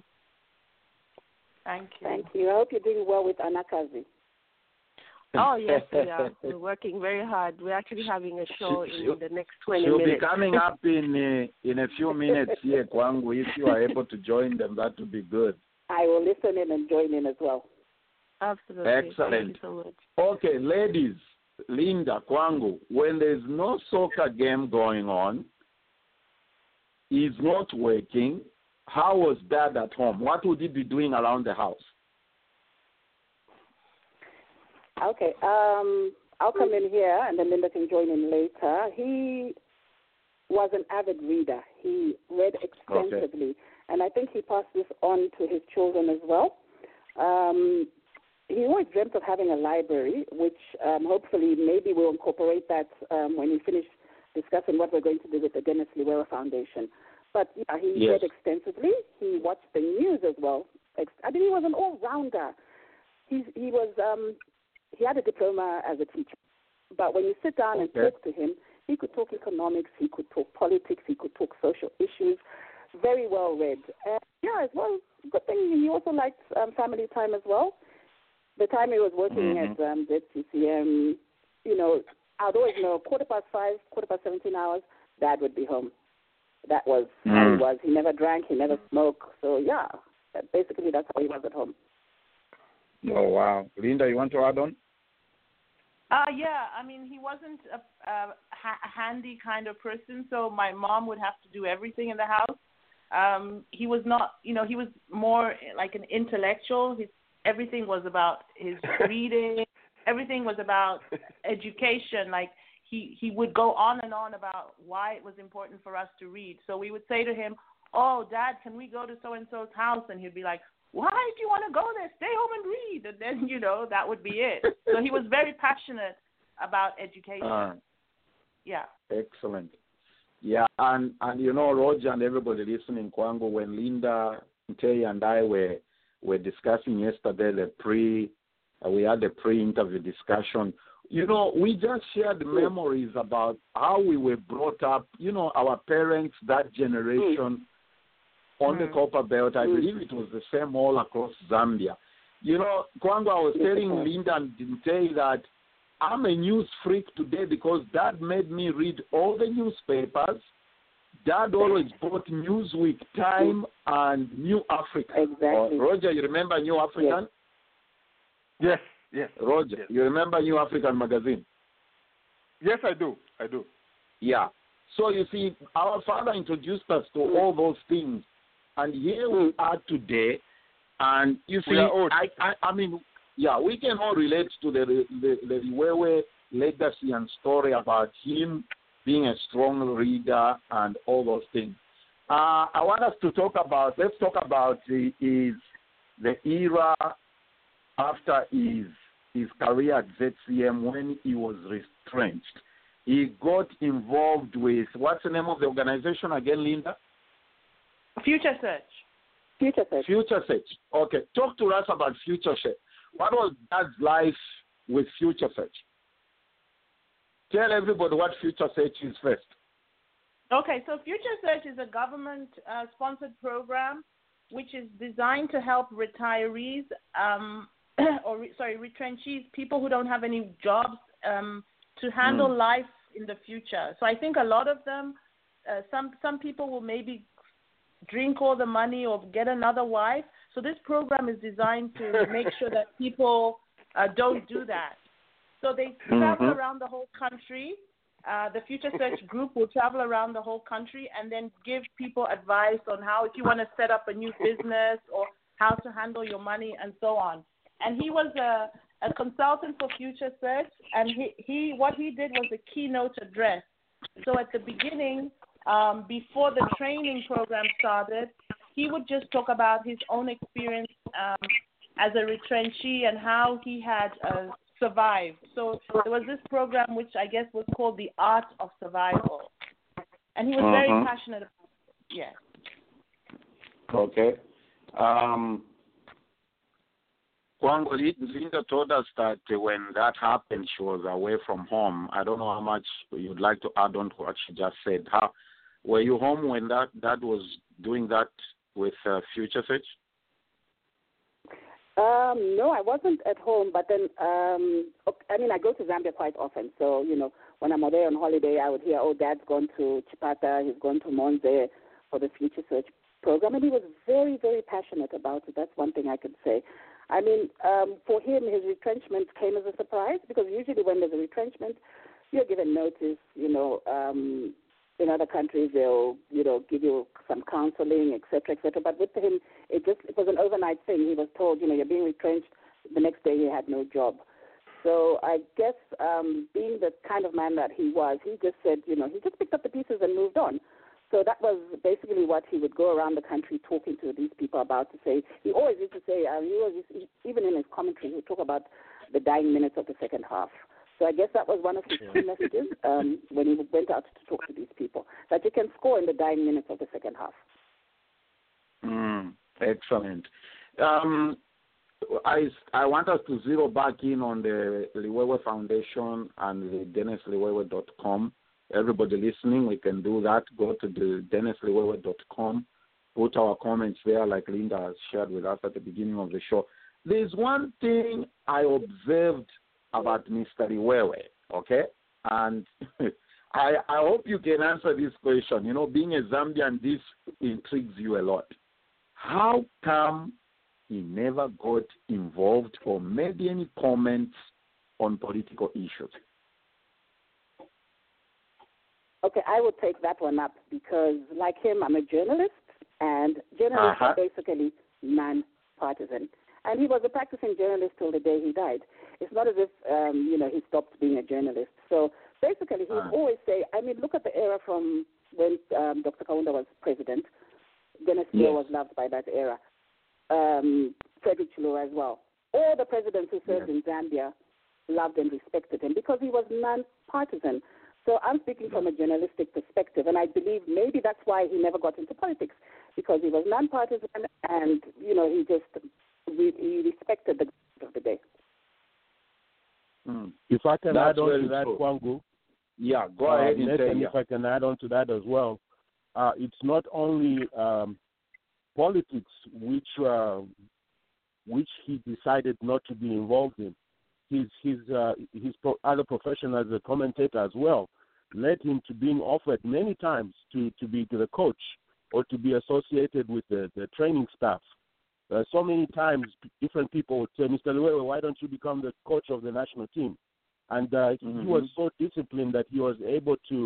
Thank you. Thank you. I hope you're doing well with Anakazi. Oh, yes, we are. We're working very hard. We're actually having a show in the next twenty she'll minutes. She'll be coming up in uh, in a few minutes here, Kwangu. If you are able to join them, that would be good. I will listen in and join in as well. Absolutely. Excellent. Thank you so much. Okay, ladies, Linda, Kwangu, when there's no soccer game going on, he's not working, how was Dad at home? What would he be doing around the house? Okay, um, I'll come in here and then Linda can join in later. He was an avid reader. He read extensively, okay. and I think he passed this on to his children as well. Um, he always dreamt of having a library, which um, hopefully maybe we'll incorporate that um, when we finish discussing what we're going to do with the Dennis Liwewe Foundation. But yeah, he yes. read extensively. He watched the news as well. I mean, he was an all-rounder. He's, he was... Um, He had a diploma as a teacher, but when you sit down and okay. talk to him, he could talk economics, he could talk politics, he could talk social issues, very well read. And yeah, as well, good thing, he also liked um, family time as well. The time he was working mm-hmm. at um, Z C C M, you know, I'd always know quarter past five, quarter past seventeen hours, Dad would be home. That was mm. how he was. He never drank, he never smoked. So yeah, that, basically that's how he was at home. Oh, wow. Linda, you want to add on? Uh, yeah, I mean, he wasn't a, a, a handy kind of person, so my mom would have to do everything in the house. Um, he was not, you know, he was more like an intellectual. His, everything was about his reading. Everything was about education. Like, he, he would go on and on about why it was important for us to read. So we would say to him, oh, Dad, can we go to so-and-so's house? And he'd be like, why do you want to go there? Stay home and read. And then, you know, that would be it. So he was very passionate about education. Uh, yeah. Excellent. Yeah, and, and you know, Roger and everybody listening, Kwangu, when Linda, Tay, and I were were discussing yesterday the pre, uh, we had a pre-interview discussion. You know, we just shared memories about how we were brought up. You know, our parents, that generation. Mm. On the Copper Belt, I believe it was the same all across Zambia. You know, Kwangu, I was telling Linda and Dinte that I'm a news freak today because Dad made me read all the newspapers. Dad always bought Newsweek, Time, and New Africa. Exactly. Uh, Roger, you remember New African? Yes, yes. Roger, yes. you remember New African magazine? Yes, I do. I do. Yeah. So you see, our father introduced us to all those things, and here we are today. And you see, I, I, I mean, yeah, we can all relate to the the, the Liwewe legacy and story about him being a strong reader and all those things. Uh, I want us to talk about, let's talk about the, his, the era after his, his career at Z C M when he was retrenched. He got involved with, what's the name of the organization again, Linda? Future Search. Future Search. Future Search. Okay. Talk to us about Future Search. What was Dad's life with Future Search? Tell everybody what Future Search is first. Okay, so Future Search is a government-sponsored uh, program which is designed to help retirees, um, or re- sorry, retrenchees, people who don't have any jobs, um, to handle mm. life in the future. So I think a lot of them, uh, some some people will maybe drink all the money or get another wife. So this program is designed to make sure that people uh, don't do that. So they travel mm-hmm. around the whole country. Uh, the Future Search group will travel around the whole country and then give people advice on how, if you want to set up a new business or how to handle your money and so on. And he was a, a consultant for Future Search, and he, he what he did was a keynote address. So at the beginning, um, before the training program started, he would just talk about his own experience um, as a retrenchee and how he had uh, survived. So there was this program which I guess was called The Art of Survival. And he was very uh-huh. passionate about it. Yes. Okay. Um, Kwango, Linda told us that when that happened, she was away from home. I don't know how much you'd like to add on to what she just said. How, were you home when that, that was doing that with uh, Future Search? Um, no, I wasn't at home, but then, um, I mean, I go to Zambia quite often. So, you know, when I'm away on holiday, I would hear, oh, Dad's gone to Chipata, he's gone to Monze for the Future Search program. And he was very, very passionate about it. That's one thing I could say. I mean, um, for him, his retrenchment came as a surprise because usually when there's a retrenchment, you're given notice, you know, um, in other countries, they'll, you know, give you some counseling, et cetera, et cetera. But with him, it just it was an overnight thing. He was told, you know, you're being retrenched. The next day, he had no job. So I guess um, being the kind of man that he was, he just said, you know, he just picked up the pieces and moved on. So that was basically what he would go around the country talking to these people about to say. He always used to say, uh, he was, even in his commentary, he would talk about the dying minutes of the second half. So I guess that was one of his key messages um, when he went out to talk to these people, that you can score in the dying minutes of the second half. Mm, excellent. Um, I, I want us to zero back in on the Liwewe Foundation and the dennis liwewe dot com. Everybody listening, we can do that. Go to the dennis liwewe dot com, put our comments there like Linda has shared with us at the beginning of the show. There's one thing I observed about Mister Liwewe, okay? And I, I hope you can answer this question. You know, being a Zambian, this intrigues you a lot. How come he never got involved or made any comments on political issues? Okay, I will take that one up because, like him, I'm a journalist, and journalists uh-huh. are basically non-partisan. And he was a practicing journalist till the day he died. It's not as if, um, you know, he stopped being a journalist. So basically, he would uh-huh. always say, I mean, look at the era from when um, Doctor Kaunda was president. Dennis Liwewe yes. was loved by that era. Um, Frederick Chiluba as well. All the presidents who served yes. in Zambia loved and respected him because he was non-partisan. So I'm speaking from a journalistic perspective, and I believe maybe that's why he never got into politics, because he was non-partisan and, you know, he just he respected the of the day. Mm. If I can that's add on to that, true. Kwangu. Yeah, go uh, ahead. Nathan, and say, yeah. If I can add on to that as well, uh, it's not only um, politics which uh, which he decided not to be involved in. His his uh, his pro- other profession as a commentator as well led him to being offered many times to, to be to the coach or to be associated with the, the training staff. Uh, so many times different people would say, Mister Liwewe, why don't you become the coach of the national team? And uh, mm-hmm. he was so disciplined that he was able to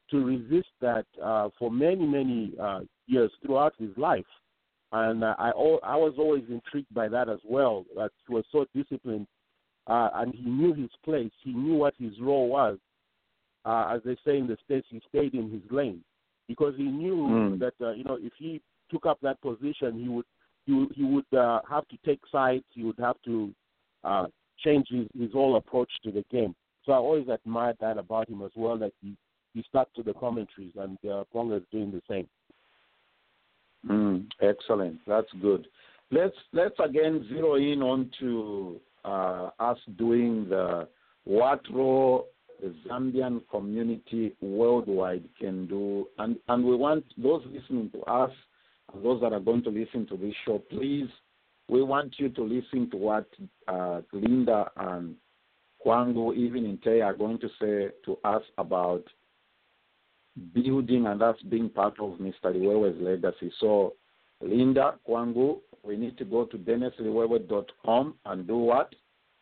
to resist that uh, for many, many uh, years throughout his life. And uh, I, I was always intrigued by that as well, that he was so disciplined, uh, and he knew his place. He knew what his role was. Uh, as they say in the States, he stayed in his lane because he knew mm. that, uh, you know, if he took up that position, he would he would, he would uh, have to take sides. He would have to uh, change his, his whole approach to the game. So I always admired that about him as well, that he, he stuck to the commentaries, and uh, Ponga is doing the same. Mm, excellent. That's good. Let's let's again zero in on to uh, us doing the what role the Zambian community worldwide can do, and and we want those listening to us and those that are going to listen to this show, please, we want you to listen to what uh, Linda and Kwangu, even Nte, are going to say to us about building and us being part of Mister Liwewe's legacy. So, Linda, Kwangu, we need to go to dennis liwewe dot com and do what?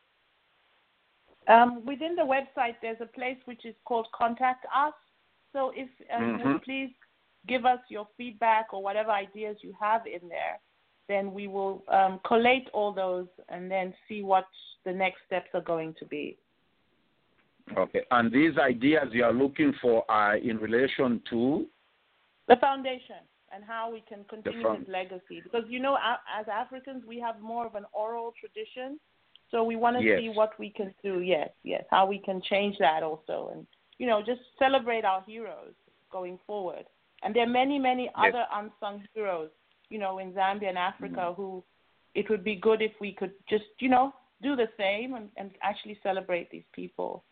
Um, within the website, there's a place which is called Contact Us. So if uh, mm-hmm. you please give us your feedback or whatever ideas you have in there, then we will um, collate all those and then see what the next steps are going to be. Okay. And these ideas you are looking for are in relation to? The foundation and how we can continue found- this legacy. Because, you know, as Africans, we have more of an oral tradition. So we want to yes. see what we can do, yes, yes, how we can change that also. And, you know, just celebrate our heroes going forward. And there are many, many yes. other unsung heroes, you know, in Zambia and Africa mm-hmm. who it would be good if we could just, you know, do the same and, and actually celebrate these people.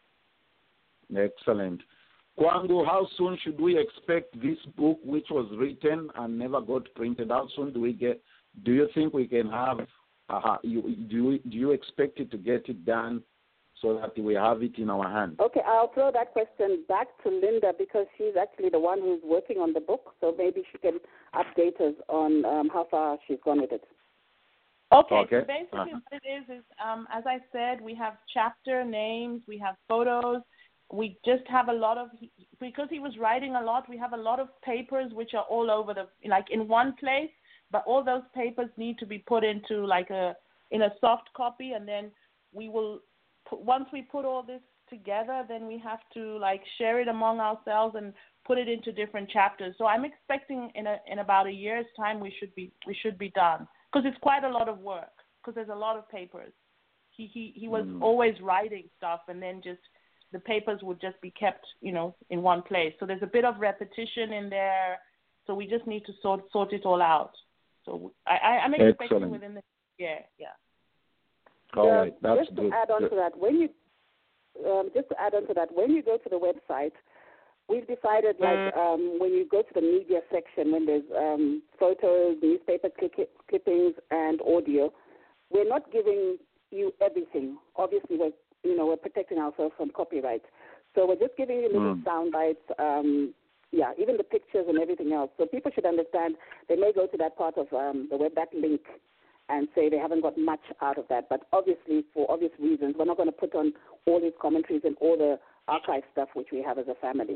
Excellent. Kwangu, how soon should we expect this book, which was written and never got printed? How soon do we get? Do you think we can have? Uh, you, do you, do you expect it to get it done so that we have it in our hands? Okay, I'll throw that question back to Linda because she's actually the one who's working on the book. So maybe she can update us on um, how far she's gone with it. Okay, okay. so basically uh-huh. what it is is, um, as I said, we have chapter names, we have photos. We just have a lot of, because he was writing a lot, we have a lot of papers which are all over the, like in one place, but all those papers need to be put into like a, in a soft copy, and then we will, put, once we put all this together, then we have to like share it among ourselves and put it into different chapters. So I'm expecting in a, in about a year's time we should be, we should be done, because it's quite a lot of work, because there's a lot of papers. He, he, he was mm. always writing stuff, and then just, the papers would just be kept, you know, in one place. So there's a bit of repetition in there. So we just need to sort sort it all out. So I, I, I'm expecting Excellent. within the yeah, yeah. All yeah, right, that's just good. to add on good. to that, when you um, just to add on to that, when you go to the website, we've decided like um, when you go to the media section, when there's um, photos, newspaper click- clippings, and audio, we're not giving you everything. Obviously, we're you know, we're protecting ourselves from copyright. So we're just giving you little mm. sound bites, um, yeah, even the pictures and everything else. So people should understand they may go to that part of um, the web, that link, and say they haven't got much out of that. But obviously, for obvious reasons, we're not going to put on all these commentaries and all the archive stuff which we have as a family.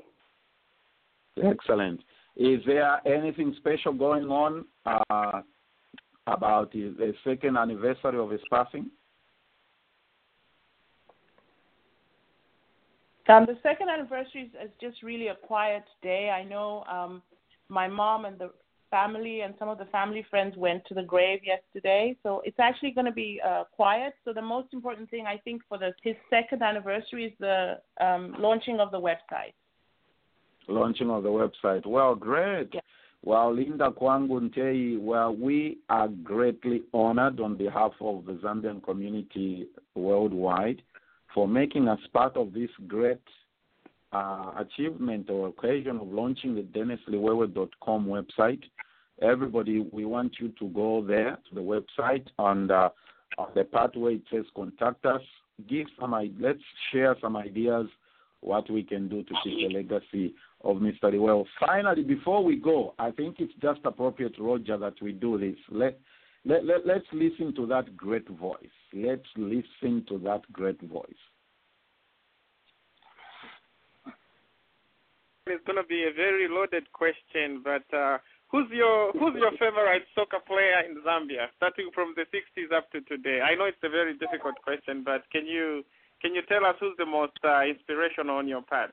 Excellent. Is there anything special going on uh, about the second anniversary of his passing? Um, the second anniversary is just really a quiet day. I know um, my mom and the family and some of the family friends went to the grave yesterday, so it's actually going to be uh, quiet. So the most important thing, I think, for the, his second anniversary is the um, launching of the website. Launching of the website. Well, great. Yeah. Well, Linda Kwangu Ntei, well, we are greatly honored on behalf of the Zambian community worldwide for making us part of this great uh, achievement or occasion of launching the dennis liwewe dot com website. Everybody, we want you to go there to the website, and uh, on the part where it says contact us, give some, let's share some ideas what we can do to keep the legacy of Mister Liwewe. Finally, before we go, I think it's just appropriate, Roger, that we do this. Let, let, let, let's listen to that great voice. Let's listen to that great voice. It's going to be a very loaded question, but uh, who's your who's your favorite soccer player in Zambia, starting from the sixties up to today? I know it's a very difficult question, but can you can you tell us who's the most uh, inspirational on your part?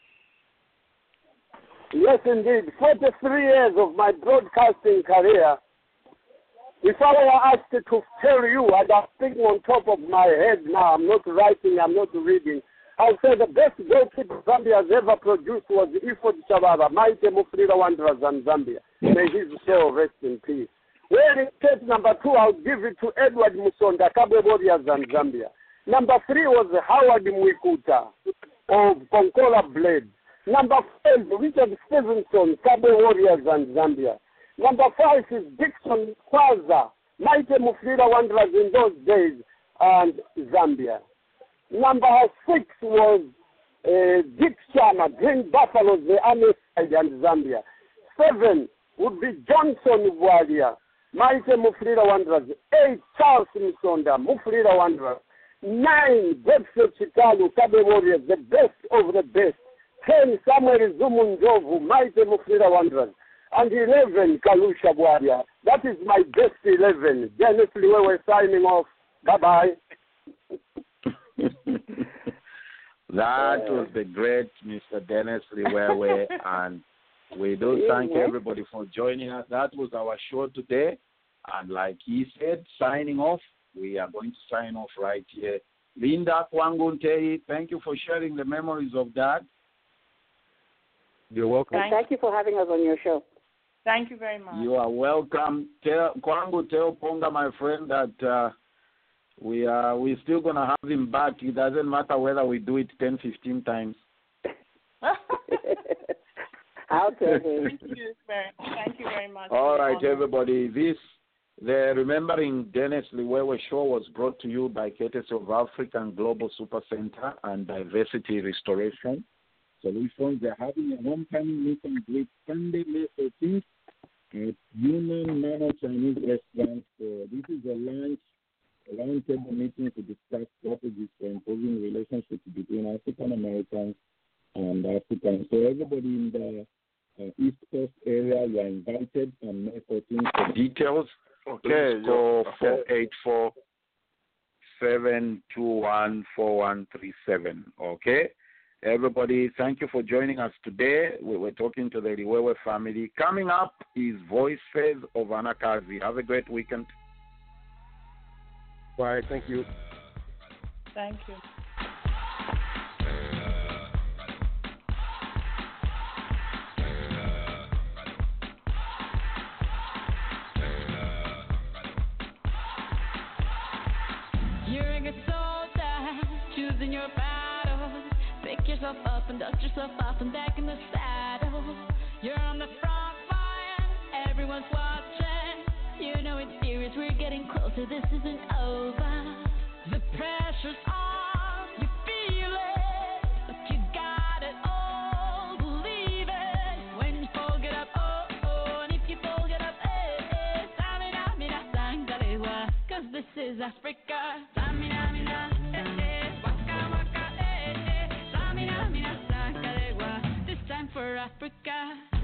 Yes, indeed. forty-three years of my broadcasting career, if I were asked to tell you, I'd have thinking on top of my head now. I'm not writing, I'm not reading. I'll say the best goalkeeper Zambia has ever produced was Ifod Shababa, Mighty Mufulira Wanderers and Zambia. May his soul rest in peace. Where in state number two, I'll give it to Edward Musonda, Kabwe Warriors and Zambia. Number three was Howard Mwikuta of Konkola Blade. Number five, Richard Stevenson, Kabwe Warriors and Zambia. Number five is Dixon Kwaza, Mighty Mufulira Wanderers in those days, and Zambia. Number six was uh, Dick Chama, Green Buffaloes, the Army side, and Zambia. Seven would be Johnson Bwalia, Mighty Mufulira Wanderers. Eight, Charles Musonda, Mufulira Wanderers. Nine, Bedford Chikalu, Kabwe Warriors, the best of the best. Ten, Samuel Zumunjovu, Mighty Mufulira Wanderers. And eleven, Kalusha Bwalia. That is my best eleven. Dennis Liwewe signing off. Bye-bye. That was the great Mister Dennis Liwewe, and we do thank everybody for joining us. That was our show today, and like he said, signing off, we are going to sign off right here. Linda Kwanguntei, thank you for sharing the memories of Dad. You're welcome. Thank, Thank you for having us on your show. Thank you very much. You are welcome. Tell Kwangu, tell Ponga, my friend, that uh, we are we're still gonna have him back. It doesn't matter whether we do it ten, fifteen times. I'll tell him. Thank you very, thank you very much. All right, everybody. This the Remembering Dennis Liwewe show was brought to you by courtesy of African Global Super Center and Diversity Restoration Solutions. They're having a homecoming meet and greet Sunday, May thirteenth at Union Manor Chinese Restaurant. So this is a lunch, a roundtable meeting to discuss strategies for improving relationships between African Americans and Africans. So everybody in the uh, East Coast area, you are invited on May fourteenth. For details, okay, please call okay. four eight four, seven two one, four one three seven. Okay? Everybody, thank you for joining us today. We were talking to the Liwewe family. Coming up is Voices of Anakazi. Have a great weekend. Bye. Thank you. Thank you. You're a good soldier, choosing your battle. Pick yourself up and dust yourself off and back in the saddle. You're on the front line, everyone's watching. You know it's serious, we're getting closer, this isn't over. The pressure's on, you feel it, but you got it all, believe it. When you fall, get up, oh, oh, and if you fall, get up, eh, eh. Samina, mina, sangalewa, cause this is Africa. Samina, mina, eh, eh, waka, waka, eh, eh. Samina, mina, sangalewa, this time for Africa.